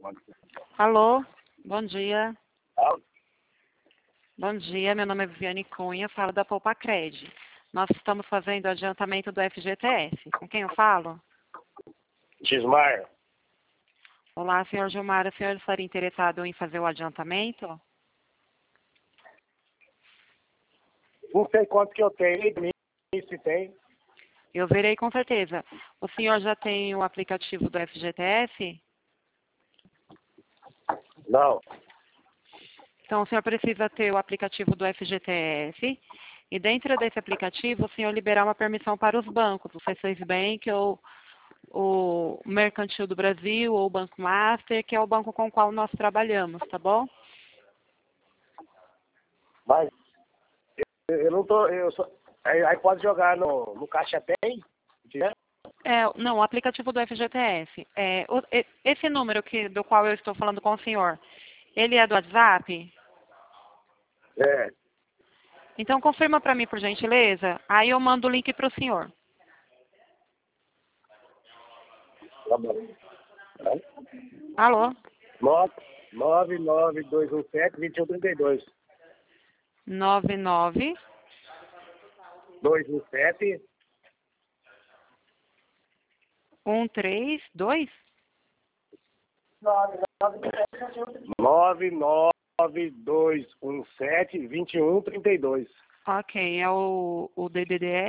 Alô, bom dia. Alô? Bom dia, meu nome é Viviane Cunha, falo da Poupacred. Nós estamos fazendo o adiantamento do FGTS. Com quem eu falo? Gismar. Olá, senhor Gilmar. O senhor estaria interessado em fazer o adiantamento? Não sei quanto que eu tenho, nem se tem. Eu verei com certeza. O senhor já tem o aplicativo do FGTS? Não. Então, o senhor precisa ter o aplicativo do FGTS e dentro desse aplicativo o senhor liberar uma permissão para os bancos, o C6 Bank ou o Mercantil do Brasil ou o Banco Master, que é o banco com o qual nós trabalhamos, tá bom? Mas eu não tô. Aí pode jogar no Caixa Tem? Não, o aplicativo do FGTS. Esse número do qual eu estou falando com o senhor, ele é do WhatsApp? É. Então confirma para mim, por gentileza. Aí eu mando o link para o senhor. Tá bom. Alô? 99217-2132. 99 217 132? 99217-2132. Ok, é o DDD é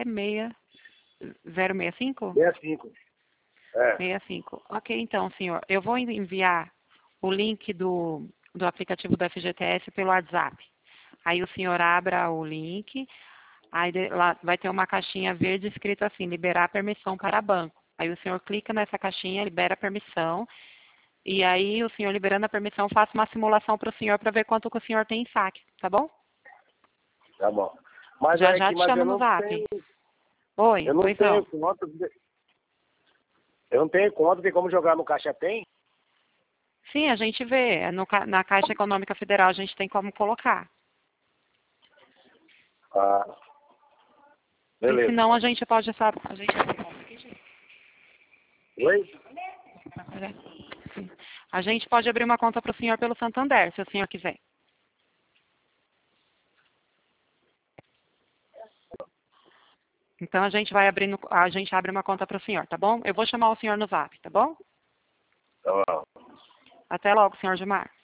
065? 65. É. 65. Ok, então, senhor, eu vou enviar o link do aplicativo do FGTS pelo WhatsApp. Aí o senhor abra o link, aí lá vai ter uma caixinha verde escrito assim, liberar permissão para banco. Aí o senhor clica nessa caixinha, libera a permissão, e aí o senhor liberando a permissão, faça uma simulação para o senhor para ver quanto que o senhor tem em saque, tá bom? Tá bom. Mas Já aí já te mas chamo eu no não zap. tenho. Oi, Eu não pois tenho não. conta. Eu não tenho conta, tem como jogar no Caixa Tem? Sim, a gente vê. Na Caixa Econômica Federal a gente tem como colocar. Ah. E Beleza. senão a gente pode Oi? a gente pode abrir uma conta para o senhor pelo Santander, se o senhor quiser. Então a gente abre uma conta para o senhor, tá bom? Eu vou chamar o senhor no zap, tá bom? Tá bom. Até logo, senhor Gilmar.